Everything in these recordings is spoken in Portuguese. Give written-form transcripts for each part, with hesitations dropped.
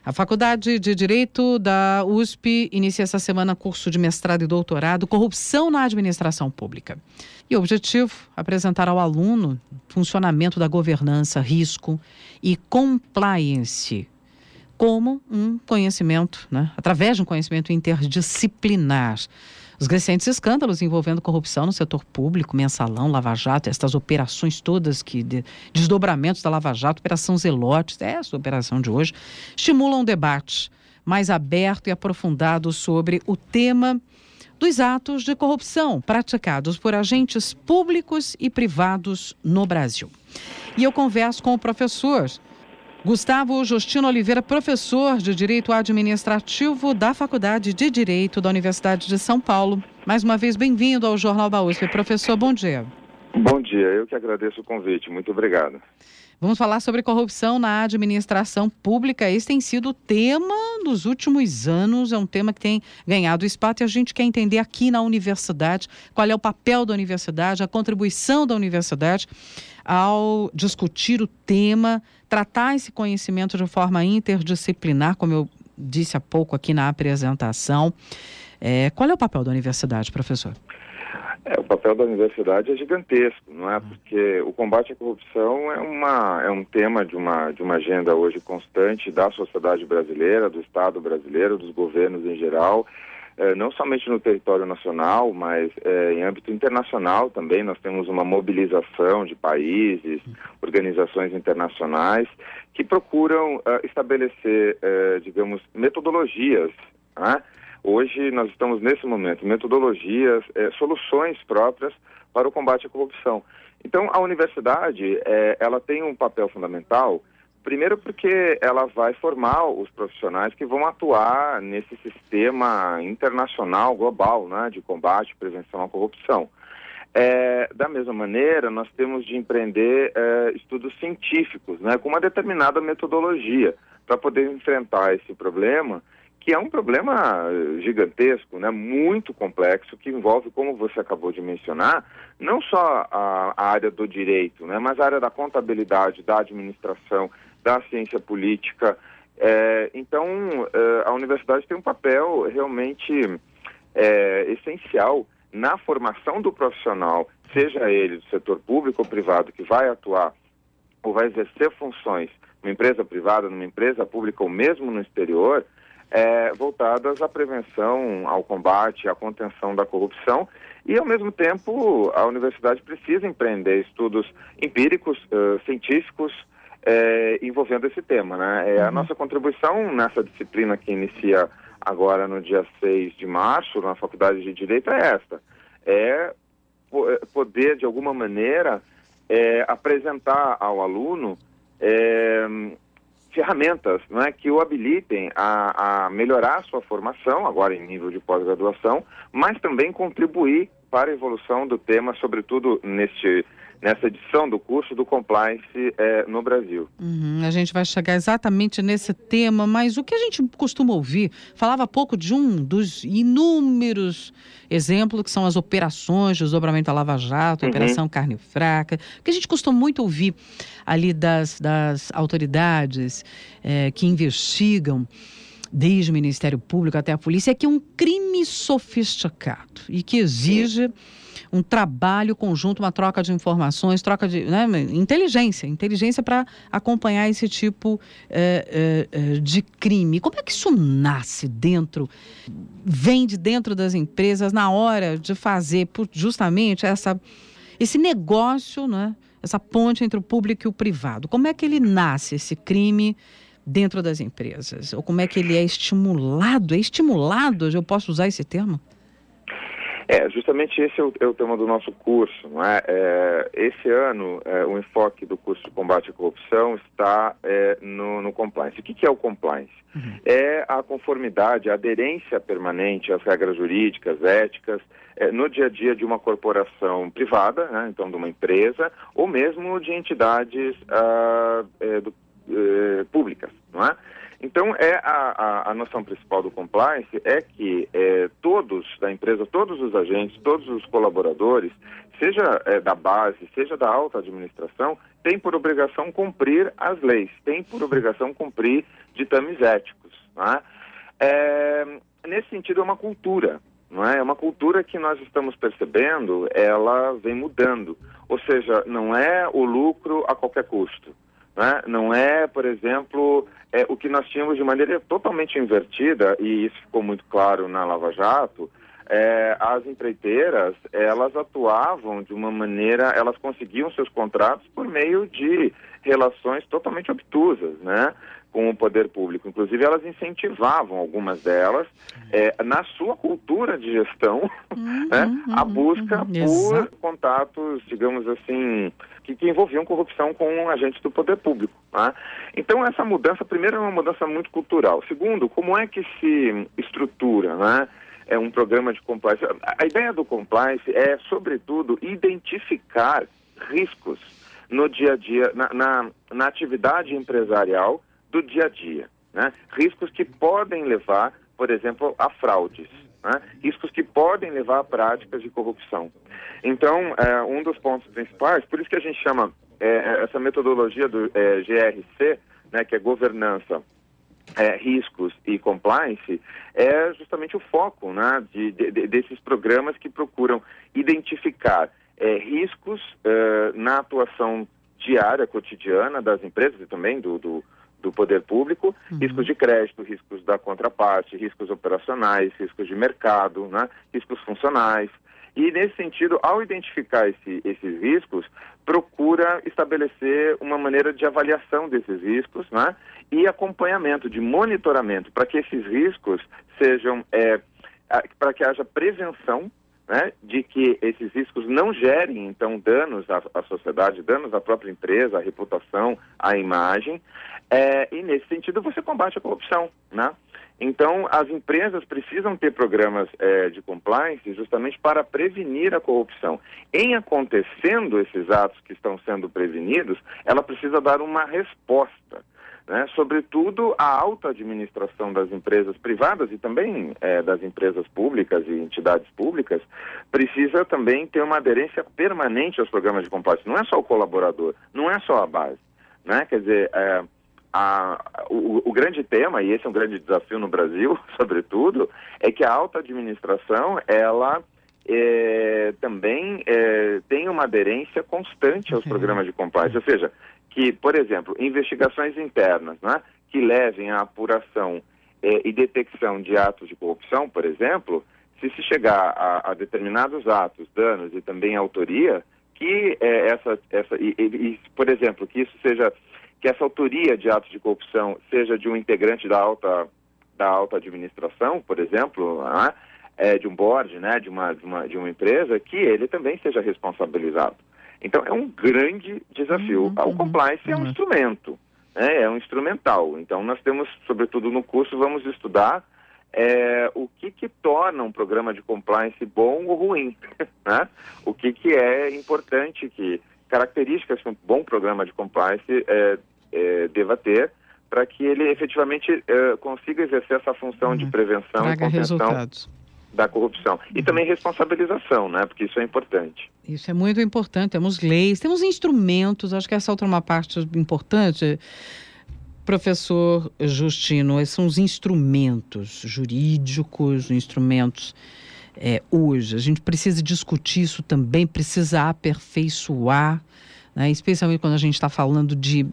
A Faculdade de Direito da USP inicia essa semana curso de mestrado e doutorado, Corrupção na Administração Pública. E o objetivo, apresentar ao aluno funcionamento da governança, risco e compliance, como um conhecimento, através de um conhecimento interdisciplinar. Os recentes escândalos envolvendo corrupção no setor público, Mensalão, Lava Jato, estas operações todas, desdobramentos da Lava Jato, Operação Zelotes, essa operação de hoje, estimulam um debate mais aberto e aprofundado sobre o tema dos atos de corrupção praticados por agentes públicos e privados no Brasil. E eu converso com o professor Gustavo Justino Oliveira, professor de Direito Administrativo da Faculdade de Direito da Universidade de São Paulo. Mais uma vez, bem-vindo ao Jornal da USP. Professor, bom dia. Bom dia, eu que agradeço o convite. Muito obrigado. Vamos falar sobre corrupção na administração pública. Esse tem sido o tema dos últimos anos, é um tema que tem ganhado espaço e a gente quer entender aqui na universidade qual é o papel da universidade, a contribuição da universidade ao discutir o tema, tratar esse conhecimento de forma interdisciplinar, como eu disse há pouco aqui na apresentação. Qual é o papel da universidade, professor? O papel da universidade é gigantesco, não é? Porque o combate à corrupção é um tema de uma agenda hoje constante da sociedade brasileira, do Estado brasileiro, dos governos em geral, não somente no território nacional, mas em âmbito internacional também. Nós temos uma mobilização de países, organizações internacionais que procuram estabelecer, digamos, metodologias, né? Hoje nós estamos nesse momento, metodologias, soluções próprias para o combate à corrupção. Então a universidade, ela tem um papel fundamental, primeiro porque ela vai formar os profissionais que vão atuar nesse sistema internacional, global, né, de combate e prevenção à corrupção. Da mesma maneira, nós temos de empreender estudos científicos, né, com uma determinada metodologia para poder enfrentar esse problema, que é um problema gigantesco, né, muito complexo, que envolve, como você acabou de mencionar, não só a área do direito, né, mas a área da contabilidade, da administração, da ciência política. Então, a universidade tem um papel realmente essencial na formação do profissional, seja ele do setor público ou privado, que vai atuar ou vai exercer funções numa empresa privada, numa empresa pública ou mesmo no exterior, voltadas à prevenção, ao combate, à contenção da corrupção. E, ao mesmo tempo, a universidade precisa empreender estudos empíricos, científicos, envolvendo esse tema, né? A nossa contribuição nessa disciplina que inicia agora no dia 6 de março, na Faculdade de Direito, é esta. Poder, de alguma maneira, apresentar ao aluno ferramentas, né, que o habilitem a melhorar a sua formação, agora em nível de pós-graduação, mas também contribuir para a evolução do tema, sobretudo nessa edição do curso do Compliance no Brasil. A gente vai chegar exatamente nesse tema, mas o que a gente costuma ouvir, falava há pouco de um dos inúmeros exemplos que são as operações de desdobramento da Lava Jato, Operação Carne Fraca, que a gente costuma muito ouvir ali das autoridades que investigam, desde o Ministério Público até a polícia, é que é um crime sofisticado e que exige um trabalho conjunto, uma troca de informações, troca de inteligência para acompanhar esse tipo de crime. Como é que isso nasce vem de dentro das empresas na hora de fazer justamente esse negócio, né? Essa ponte entre o público e o privado? Como é que ele nasce, esse crime, dentro das empresas? Ou como é que ele é estimulado? Eu posso usar esse termo? Justamente esse é o tema do nosso curso, não é? Esse ano, o enfoque do curso de combate à corrupção está no compliance. O que é o compliance? É a conformidade, a aderência permanente às regras jurídicas, éticas, no dia a dia de uma corporação privada, né? Então de uma empresa, ou mesmo de entidades públicas, não é? Então, a noção principal do compliance é que todos da empresa, todos os agentes, todos os colaboradores, seja da base, seja da alta administração, têm por obrigação cumprir as leis, têm por obrigação cumprir ditames éticos. Né? Nesse sentido, é uma cultura. Não é? É uma cultura que nós estamos percebendo, ela vem mudando. Ou seja, não é o lucro a qualquer custo. Né? Não é, por exemplo, o que nós tínhamos de maneira totalmente invertida, e isso ficou muito claro na Lava Jato. As empreiteiras, elas atuavam de uma maneira, elas conseguiam seus contratos por meio de relações totalmente obtusas, né, com o poder público. Inclusive, elas incentivavam, algumas delas, na sua cultura de gestão, a busca por contatos, digamos assim, que envolviam corrupção com agentes do poder público. Né? Então, essa mudança, primeiro, é uma mudança muito cultural. Segundo, como é que se estrutura, né? É um programa de compliance. A ideia do compliance é, sobretudo, identificar riscos no dia a dia, na atividade empresarial do dia a dia. Né? Riscos que podem levar, por exemplo, a fraudes. Né? Riscos que podem levar a práticas de corrupção. Então, um dos pontos principais, por isso que a gente chama essa metodologia do GRC, né, que é governança, riscos e compliance, é justamente o foco, né, desses programas que procuram identificar riscos na atuação diária, cotidiana das empresas e também do poder público, riscos de crédito, riscos da contraparte, riscos operacionais, riscos de mercado, né, riscos funcionais. E, nesse sentido, ao identificar esses riscos, procura estabelecer uma maneira de avaliação desses riscos, né, e acompanhamento, de monitoramento, para que esses riscos sejam, para que haja prevenção, né, de que esses riscos não gerem, então, danos à sociedade, danos à própria empresa, à reputação, à imagem, e, nesse sentido, você combate a corrupção, né? Então, as empresas precisam ter programas de compliance justamente para prevenir a corrupção. Em acontecendo esses atos que estão sendo prevenidos, ela precisa dar uma resposta, né? Sobretudo, a alta administração das empresas privadas e também das empresas públicas e entidades públicas precisa também ter uma aderência permanente aos programas de compliance. Não é só o colaborador, não é só a base, né? Quer dizer, o grande tema, e esse é um grande desafio no Brasil, sobretudo, é que a alta administração, ela também tem uma aderência constante aos programas de compliance. Ou seja, que, por exemplo, investigações internas, né, que levem à apuração e detecção de atos de corrupção, por exemplo, se chegar a determinados atos, danos e também autoria, que por exemplo, que isso seja, que essa autoria de atos de corrupção seja de um integrante da alta administração, por exemplo, né, de um board, né, de uma empresa, que ele também seja responsabilizado. Então, é um grande desafio. O compliance é um instrumento, né, é um instrumental. Então, nós temos, sobretudo no curso, vamos estudar o que torna um programa de compliance bom ou ruim, né? O que é importante, que características que um bom programa de compliance deva ter para que ele efetivamente consiga exercer essa função de prevenção e contenção da corrupção. E também responsabilização, né? Porque isso é importante. Isso é muito importante. Temos leis, temos instrumentos. Acho que essa outra é uma parte importante. Professor Justino, esses são os instrumentos jurídicos, instrumentos hoje. A gente precisa discutir isso também, precisa aperfeiçoar, né? Especialmente quando a gente está falando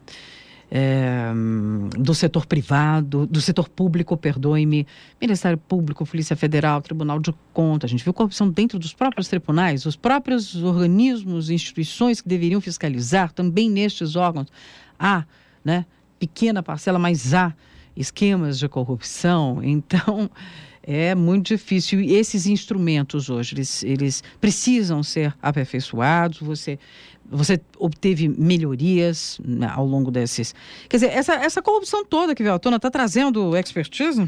do setor privado, do setor público, perdoe-me, Ministério Público, Polícia Federal, Tribunal de Contas. A gente viu corrupção dentro dos próprios tribunais, os próprios organismos, instituições que deveriam fiscalizar, também nestes órgãos há, né, pequena parcela, mas há esquemas de corrupção. Então, é muito difícil. E esses instrumentos hoje, eles precisam ser aperfeiçoados. Você obteve melhorias, né, ao longo desses... Quer dizer, essa corrupção toda que veio à tona está trazendo expertise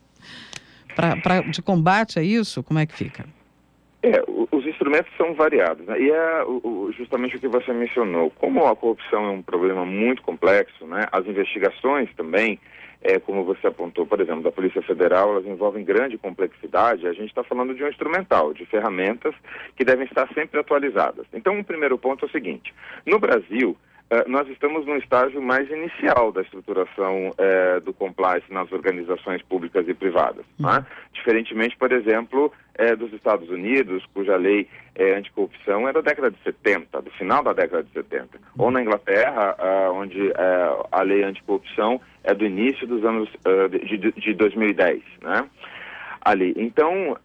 de combate a isso? Como é que fica? Os instrumentos são variados, né? E justamente o que você mencionou. Como a corrupção é um problema muito complexo, né? As investigações também, como você apontou, por exemplo, da Polícia Federal, elas envolvem grande complexidade. A gente está falando de um instrumental, de ferramentas que devem estar sempre atualizadas. Então, um primeiro ponto é o seguinte: no Brasil, nós estamos num estágio mais inicial da estruturação do compliance nas organizações públicas e privadas. Tá? Diferentemente, por exemplo, dos Estados Unidos, cuja lei anticorrupção é da década de 70, do final da década de 70. Ou na Inglaterra, onde a lei anticorrupção é do início dos anos de 2010, né? Ali. Então,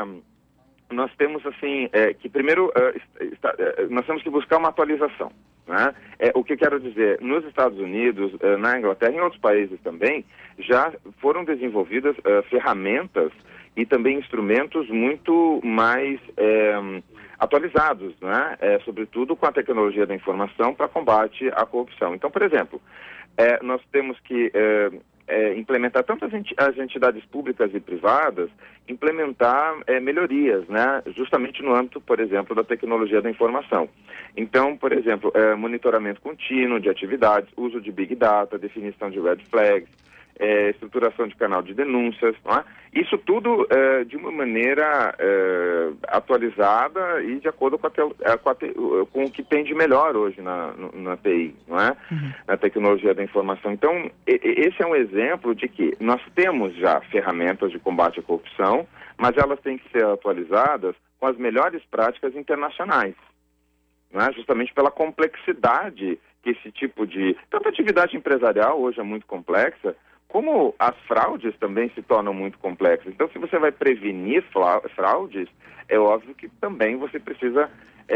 nós temos assim, que primeiro nós temos que buscar uma atualização. Né? O que eu quero dizer, nos Estados Unidos, na Inglaterra e em outros países também, já foram desenvolvidas ferramentas e também instrumentos muito mais atualizados, né? Sobretudo com a tecnologia da informação para combate à corrupção. Então, por exemplo, nós temos que implementar, tanto as entidades públicas e privadas, implementar melhorias, né? Justamente no âmbito, por exemplo, da tecnologia da informação. Então, por exemplo, monitoramento contínuo de atividades, uso de Big Data, definição de red flags, estruturação de canal de denúncias, não é? Isso tudo de uma maneira atualizada e de acordo com o que tem de melhor hoje na TI, não é? Na tecnologia da informação. Então, esse é um exemplo de que nós temos já ferramentas de combate à corrupção, mas elas têm que ser atualizadas com as melhores práticas internacionais, não é? Justamente pela complexidade que esse tipo de... Tanto a atividade empresarial hoje é muito complexa, como as fraudes também se tornam muito complexas. Então, se você vai prevenir fraudes, é óbvio que também você precisa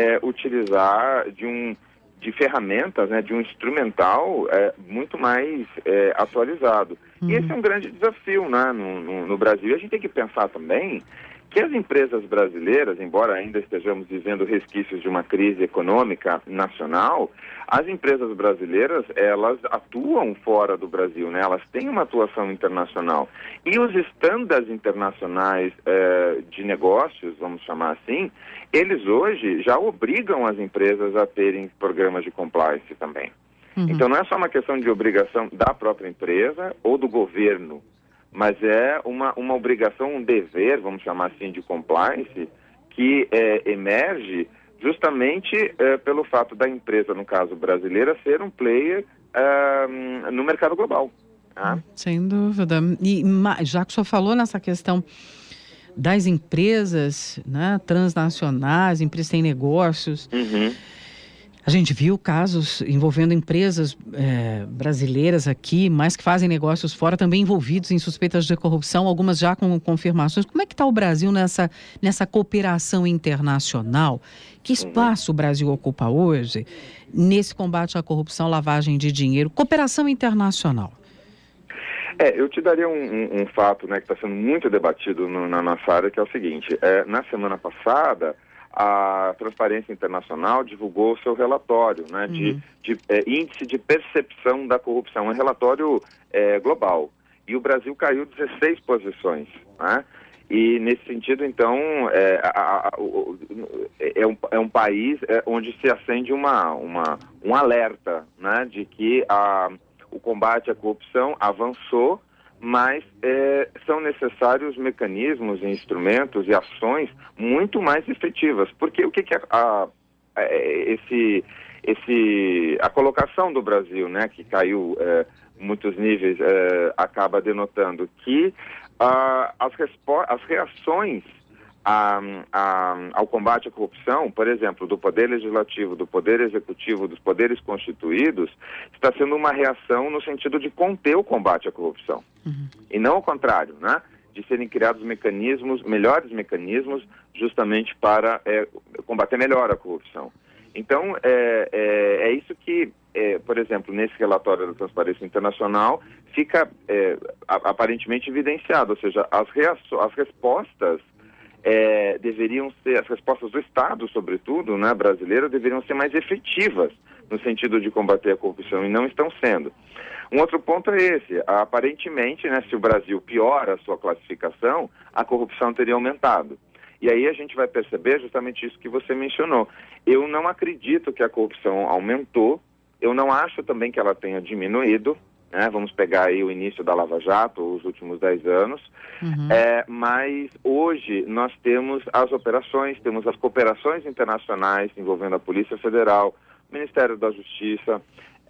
utilizar de ferramentas, né, de um instrumental muito mais atualizado. E esse é um grande desafio, né, no Brasil. E a gente tem que pensar também que as empresas brasileiras, embora ainda estejamos vivendo resquícios de uma crise econômica nacional, as empresas brasileiras, elas atuam fora do Brasil, né? Elas têm uma atuação internacional. E os estándares internacionais de negócios, vamos chamar assim, eles hoje já obrigam as empresas a terem programas de compliance também. Então não é só uma questão de obrigação da própria empresa ou do governo, mas é uma obrigação, um dever, vamos chamar assim, de compliance, que emerge justamente pelo fato da empresa, no caso brasileira, ser um player no mercado global. Tá? Sem dúvida. E já que o senhor falou nessa questão das empresas, né, transnacionais, empresas que têm negócios... A gente viu casos envolvendo empresas brasileiras aqui, mas que fazem negócios fora, também envolvidos em suspeitas de corrupção, algumas já com confirmações. Como é que está o Brasil nessa cooperação internacional? Que espaço o Brasil ocupa hoje nesse combate à corrupção, lavagem de dinheiro, cooperação internacional? Eu te daria um fato, né, que está sendo muito debatido na nossa área, que é o seguinte. Na semana passada, a Transparência Internacional divulgou o seu relatório, né, de índice de percepção da corrupção, um relatório global. E o Brasil caiu 16 posições, né? E nesse sentido, então, é um país onde se acende um alerta, né, de que o combate à corrupção avançou, mas são necessários mecanismos, instrumentos e ações muito mais efetivas. Porque o que a colocação do Brasil, né, que caiu muitos níveis, acaba denotando que as reações ao combate à corrupção, por exemplo, do Poder Legislativo, do Poder Executivo, dos poderes constituídos, está sendo uma reação no sentido de conter o combate à corrupção. E não ao contrário, né? De serem criados melhores mecanismos, justamente para combater melhor a corrupção. Então, é isso que, por exemplo, nesse relatório da Transparência Internacional, fica aparentemente evidenciado, ou seja, as respostas deveriam ser, as respostas do Estado, sobretudo, né, brasileiro, deveriam ser mais efetivas no sentido de combater a corrupção, e não estão sendo. Um outro ponto é esse: aparentemente, né, se o Brasil piora a sua classificação, a corrupção teria aumentado. E aí a gente vai perceber justamente isso que você mencionou. Eu não acredito que a corrupção aumentou, eu não acho também que ela tenha diminuído, né? Vamos pegar aí o início da Lava Jato, os últimos 10 anos. Mas hoje nós temos as operações, temos as cooperações internacionais envolvendo a Polícia Federal, o Ministério da Justiça,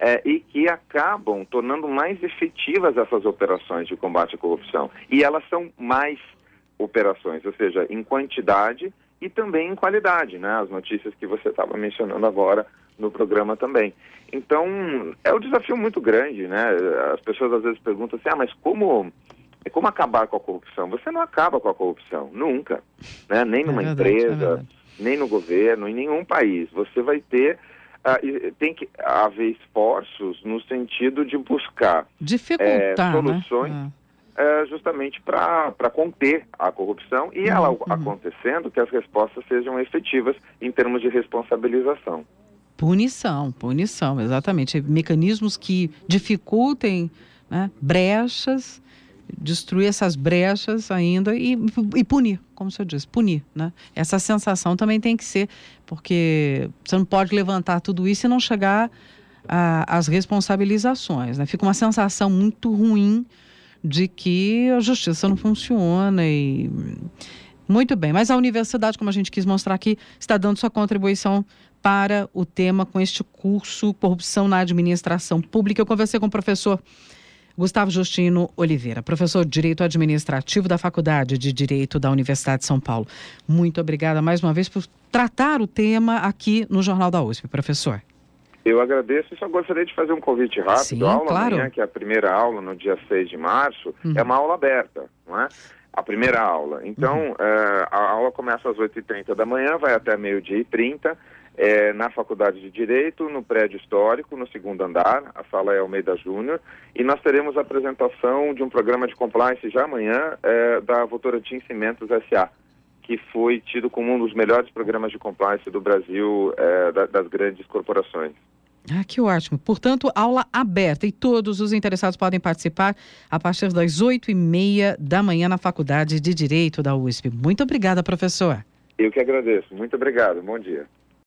e que acabam tornando mais efetivas essas operações de combate à corrupção. E elas são mais operações, ou seja, em quantidade e também em qualidade, né? As notícias que você estava mencionando agora no programa também. Então, é um desafio muito grande, né? As pessoas às vezes perguntam assim, mas como acabar com a corrupção? Você não acaba com a corrupção, nunca, né? Nem numa empresa, nem no governo, em nenhum país. Você vai ter, tem que haver esforços no sentido de buscar dificultar, soluções, né? Justamente para conter a corrupção e ela acontecendo, que as respostas sejam efetivas em termos de responsabilização. Punição, exatamente. Mecanismos que dificultem, né, brechas, destruir essas brechas ainda e punir, como o senhor disse, punir, né? Essa sensação também tem que ser, porque você não pode levantar tudo isso e não chegar às responsabilizações, né? Fica uma sensação muito ruim de que a justiça não funciona e... Muito bem, mas a universidade, como a gente quis mostrar aqui, está dando sua contribuição para o tema com este curso Corrupção na Administração Pública. Eu conversei com o professor Gustavo Justino Oliveira, professor de Direito Administrativo da Faculdade de Direito da Universidade de São Paulo. Muito obrigada mais uma vez por tratar o tema aqui no Jornal da USP, professor. Eu agradeço e só gostaria de fazer um convite rápido. Sim, a aula claro. amanhã, que é a primeira aula no dia 6 de março, é uma aula aberta, não é? A primeira aula. Então, a aula começa às 8h30 da manhã, vai até 12h30, na Faculdade de Direito, no prédio histórico, no segundo andar, a sala é Almeida Júnior, e nós teremos a apresentação de um programa de compliance já amanhã da Votorantim Cimentos S.A., que foi tido como um dos melhores programas de compliance do Brasil, das grandes corporações. Ah, que ótimo. Portanto, aula aberta e todos os interessados podem participar a partir das 8h30 da manhã na Faculdade de Direito da USP. Muito obrigada, professor. Eu que agradeço. Muito obrigado. Bom dia.